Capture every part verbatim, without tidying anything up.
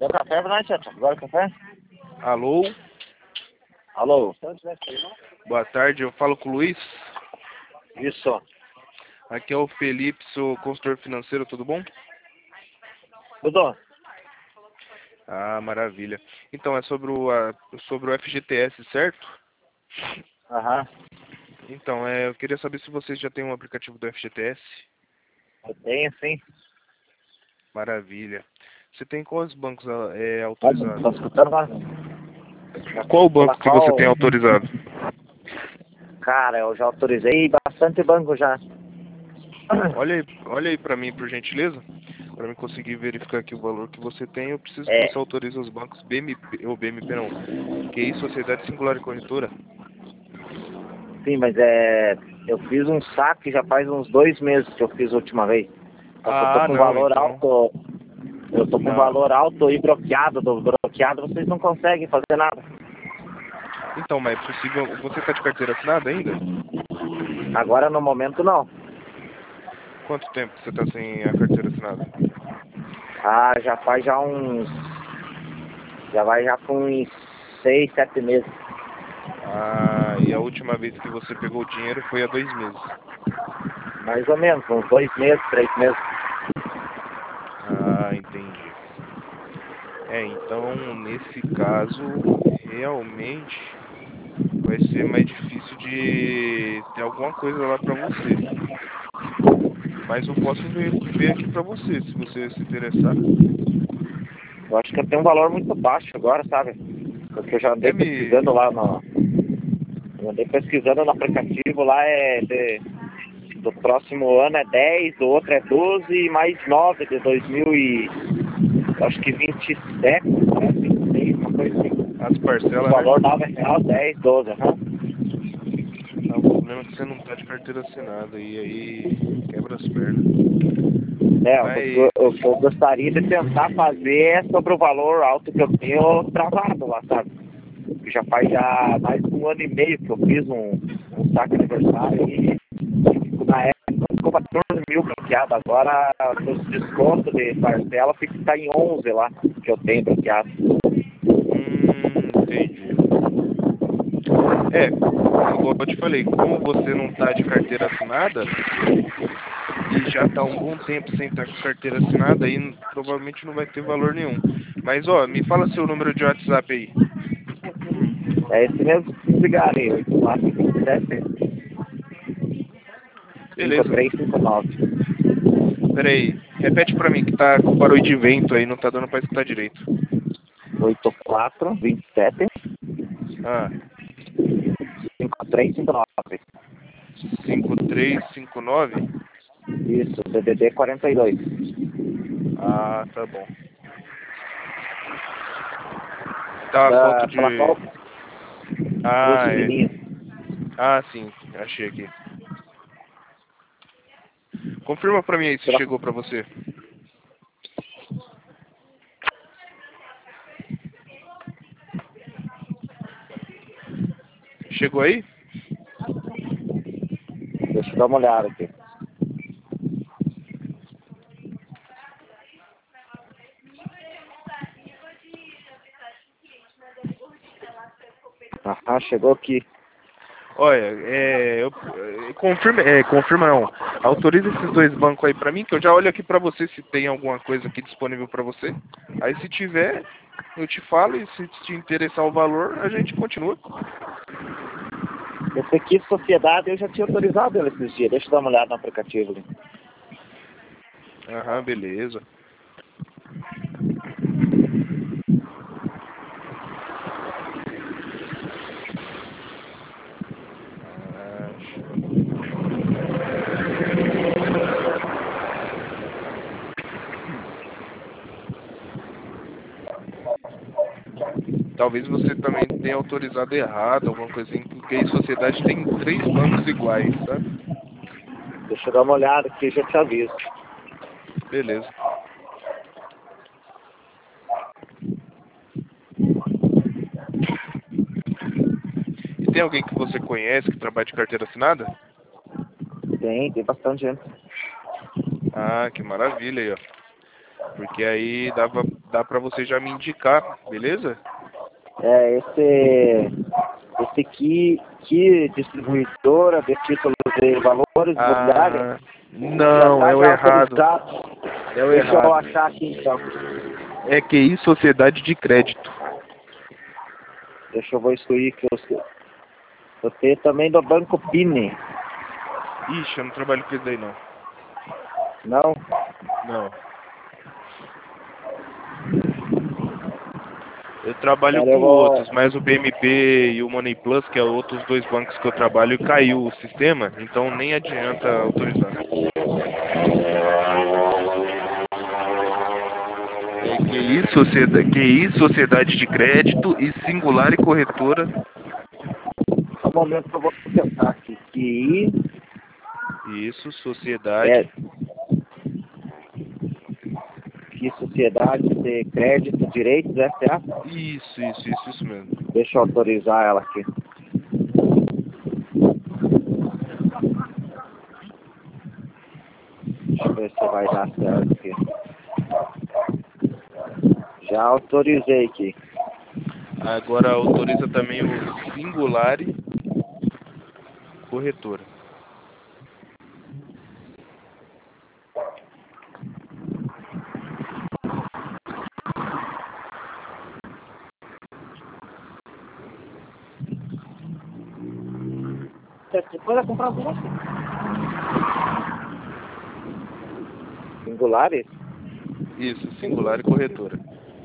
Deu café pra nós, Tchau? Agora café? Alô? Alô? Boa tarde, eu falo com o Luiz. Isso. Aqui é o Felipe, sou consultor financeiro, tudo bom? Tudo? Ah, maravilha. Então, é sobre o, a, sobre o F G T S, certo? Aham. Então, é, eu queria saber se vocês já têm um aplicativo do F G T S. Eu tenho, sim. Maravilha. Você tem quais bancos é, Tá autorizados? escutando agora? Qual banco que você Qual? tem autorizado? Cara, eu já autorizei bastante banco já. Olha aí, olha aí pra mim, por gentileza. Para mim conseguir verificar aqui o valor que você tem, eu preciso que É, você autorize os bancos B M P, ou B M P não, Q I, Sociedade Singular e Corretora. sim, mas é... Eu fiz um saque já faz uns dois meses que eu fiz a última vez. Só que eu tô Ah, com não, valor então. alto... Eu tô com Não. valor alto e bloqueado. Do bloqueado vocês não conseguem fazer nada. Então, mas é possível. Você está de carteira assinada ainda? Agora no momento não. Quanto tempo você está sem a carteira assinada? Ah, já faz já uns... Já vai já com uns seis, sete meses. Ah, e a última vez que você pegou o dinheiro foi há dois meses. Mais ou menos, uns dois meses, três meses. Ah, entendi. É, então, nesse caso, realmente vai ser mais difícil de ter alguma coisa lá pra você. Mas eu posso ver, ver aqui pra você, se você se interessar. Eu acho que eu tenho um valor muito baixo agora, sabe? Porque eu já andei É me... pesquisando lá no... Eu andei pesquisando no aplicativo lá, é de... Do próximo ano é dez, do outro é doze e mais nove de dois mil e... Acho que vinte e sete, né? vinte e seis, uma coisa assim. As O parcelas, né? valor nove é real, dez, doze, aham. Ah, o problema é que você não tá de carteira assinada e aí quebra as pernas. É, o que eu, Mas, o que eu gostaria de tentar fazer é sobre o valor alto que eu tenho travado lá, sabe? Que já faz já mais de um ano e meio que eu fiz um, um saque aniversário e na época ficou quatorze mil bloqueado. Agora os descontos de parcela fica em onze lá que eu tenho bloqueado. hum, entendi. É, igual eu te falei, como você não tá de carteira assinada e já tá um bom tempo sem estar com carteira assinada, aí provavelmente não vai ter valor nenhum. Mas, ó, me fala seu número de WhatsApp aí. É esse mesmo que ligar aí, oito quatro cinco sete, cinco Beleza. três cinco nove. Pera aí, repete pra mim que tá com barulho de vento aí, não tá dando pra escutar direito. oito quatro dois sete, Ah, cinco três cinco nove. cinco três cinco nove. Isso, D D D quarenta e dois. Ah, tá bom. Tá a foto Da, pela de... qual Ah, duas é. menininhas. Ah, sim, achei aqui. Confirma pra mim aí se Pela, chegou pra você. Chegou aí? deixa eu dar uma olhada aqui. Ah, chegou aqui. Olha, é, eu, é, confirma, é, confirma não. Autoriza esses dois bancos aí pra mim, que eu já olho aqui pra você se tem alguma coisa aqui disponível pra você. Aí se tiver, eu te falo e se te interessar o valor, a gente continua. Esse aqui, Sociedade, eu já tinha autorizado ele esses dias. Deixa eu dar uma olhada no aplicativo ali. Aham, beleza. Ah, talvez você também tenha autorizado errado, alguma coisa assim, porque aí sociedade tem três bancos iguais, sabe? Deixa eu dar uma olhada aqui, já te aviso. Beleza. E tem alguém que você conhece que trabalha de carteira assinada? Tem, tem bastante gente. Ah, que maravilha aí, ó. Porque aí dava dá pra você já me indicar, beleza? É, esse, esse aqui, que distribuidora de títulos de valores imobiliários, Ah, já não, está é o já autorizado. autorizado. É o Deixa eu errado. achar aqui então. É Q I Sociedade de Crédito. Deixa eu vou excluir que eu, eu tenho também do Banco Pini. Ixi, eu não trabalho com isso daí não. Não? Não. Eu trabalho Cara, com eu vou. outros, mas o B M P e o Money Plus, que é outros dois bancos que eu trabalho, caiu o sistema, então nem adianta autorizar. É Q I Sociedade, Q I Sociedade de Crédito e Singular e Corretora. Só um momento que eu vou tentar aqui. Que Isso, é Sociedade. que Sociedade de Crédito Direitos S A. Isso, isso, isso, isso mesmo. Deixa eu autorizar ela aqui. Deixa eu ver se vai dar certo aqui. Já autorizei aqui. Agora autoriza também o Singular e Corretora. Depois vai comprar você. Singulares? Isso, Singular e Corretora.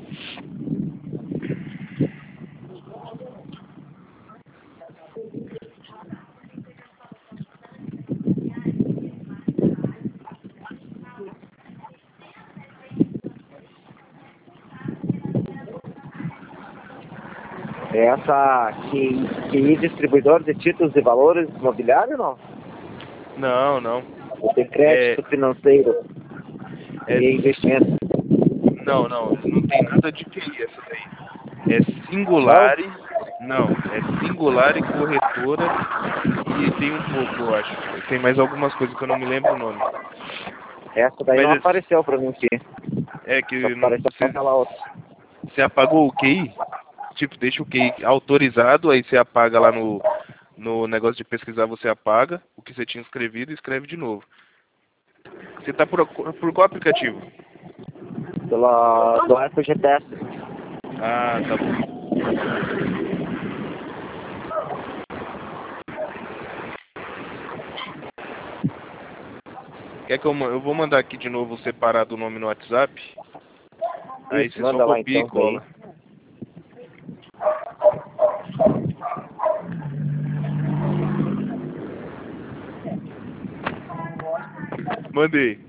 Essa que, que distribuidor de títulos de valores imobiliários, não? Não, não. De É, crédito financeiro é, e investimento. não, não, não tem nada de Q I essa daí. É Não? Singular, e- não, é Singular e Corretora e tem um pouco, eu acho. Tem mais algumas coisas que eu não me lembro o nome. Essa daí Mas não é apareceu pra mim aqui. é Só que não- apareceu você, aquela outra. você apagou o Q I? Tipo, deixa o Q I autorizado, aí você apaga lá no, no negócio de pesquisar, você apaga o que você tinha escrevido e escreve de novo. Você tá por, por qual aplicativo? Pela, do F G T S. Ah, tá bom. Quer que eu, ma- eu vou mandar aqui de novo separado o nome no WhatsApp? Aí Isso, você só manda lá copia e então daí. cola. Mandei.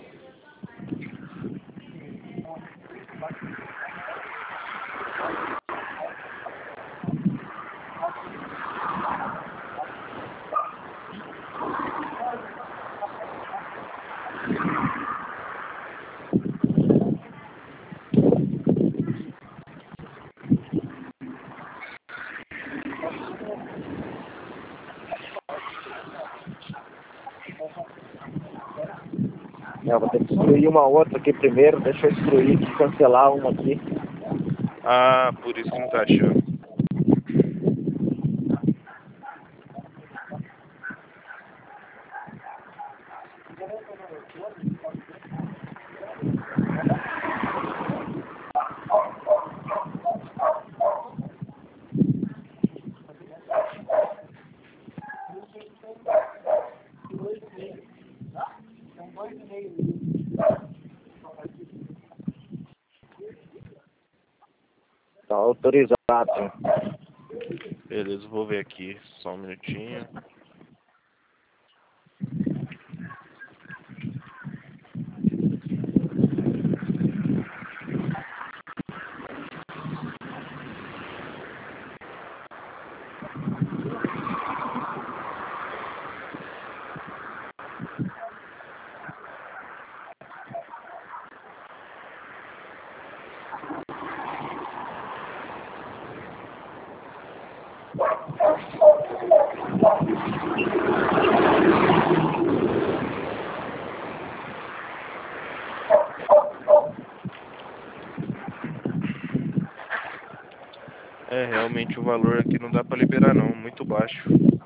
Eu vou ter que excluir uma outra aqui primeiro. Deixa eu excluir e cancelar uma aqui. Ah, por isso que não tá achando. Tá autorizado. Beleza, vou ver aqui. Só um minutinho. É, realmente o valor aqui não dá pra liberar não, muito baixo.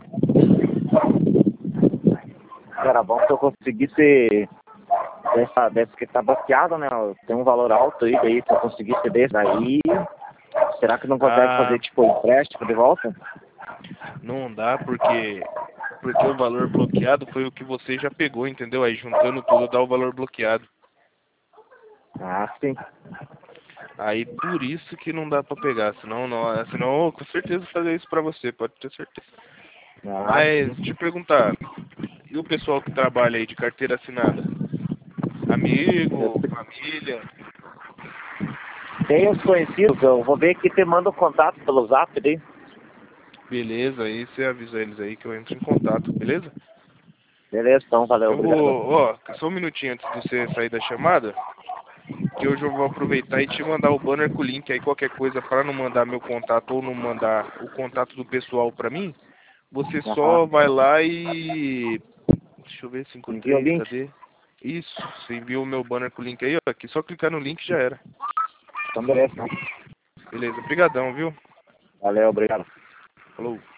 Era bom se eu conseguisse dessa, dessa que tá bloqueada, né? Tem um valor alto aí, daí se eu conseguisse desse aí, será que não consegue Ah, fazer tipo empréstimo de volta? não dá porque porque o valor bloqueado foi o que você já pegou, entendeu? Aí juntando tudo dá o valor bloqueado. Ah, sim. Aí por isso que não dá pra pegar, senão não, senão eu com certeza fazer isso pra você, pode ter certeza. Ah, Mas sim. te perguntar, e o pessoal que trabalha aí de carteira assinada? Amigo, família? Tem os conhecidos, eu vou ver aqui, te mando o contato pelo zap daí. Beleza, aí você avisa eles aí que eu entro em contato, beleza? Beleza, então, valeu, Eu obrigado. vou, ó, só um minutinho antes de você sair da chamada, que hoje eu vou aproveitar e te mandar o banner com o link, aí qualquer coisa para não mandar meu contato ou não mandar o contato do pessoal pra mim, você só Aham. vai lá e... Deixa eu ver, Envia o cinco três, link. cadê? Isso, você enviou o meu banner com o link aí, ó, aqui só clicar no link já era. Então, beleza. Então. Beleza, brigadão, viu? Valeu, obrigado. Falou.